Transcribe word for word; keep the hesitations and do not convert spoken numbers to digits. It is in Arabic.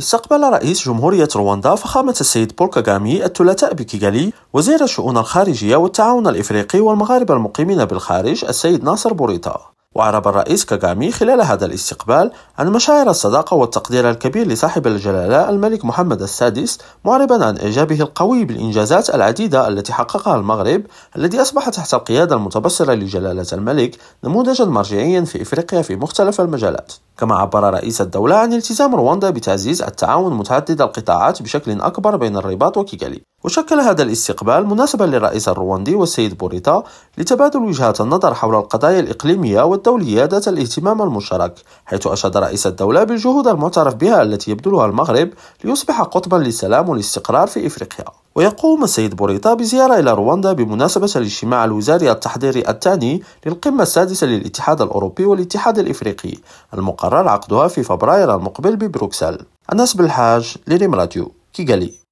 استقبل رئيس جمهورية رواندا فخامة السيد بول كاغامي الثلاثاء بكيغالي وزير الشؤون الخارجية والتعاون الإفريقي والمغاربة المقيمين بالخارج السيد ناصر بوريتا. وأعرب الرئيس كاغامي خلال هذا الاستقبال عن مشاعر الصداقة والتقدير الكبير لصاحب الجلالة الملك محمد السادس، معربا عن إعجابه القوي بالإنجازات العديدة التي حققها المغرب الذي أصبح تحت القيادة المتبصرة لجلالة الملك نموذجا مرجعيا في إفريقيا في مختلف المجالات. كما عبر رئيس الدولة عن التزام رواندا بتعزيز التعاون متعدد القطاعات بشكل أكبر بين الرباط وكيغالي. وشكل هذا الاستقبال مناسبا للرئيس الرواندي والسيد بوريتا لتبادل وجهات النظر حول القضايا الإقليمية والدولية ذات الاهتمام المشترك، حيث أشاد رئيس الدولة بالجهود المعترف بها التي يبذلها المغرب ليصبح قطبا للسلام والاستقرار في إفريقيا. ويقوم السيد بوريتا بزيارة إلى رواندا بمناسبة الاجتماع الوزاري التحضيري الثاني للقمة السادسة للاتحاد الأوروبي والاتحاد الإفريقي المقرر عقدها في فبراير المقبل ببروكسل. أنس بالحاج لريم راديو كيغالي.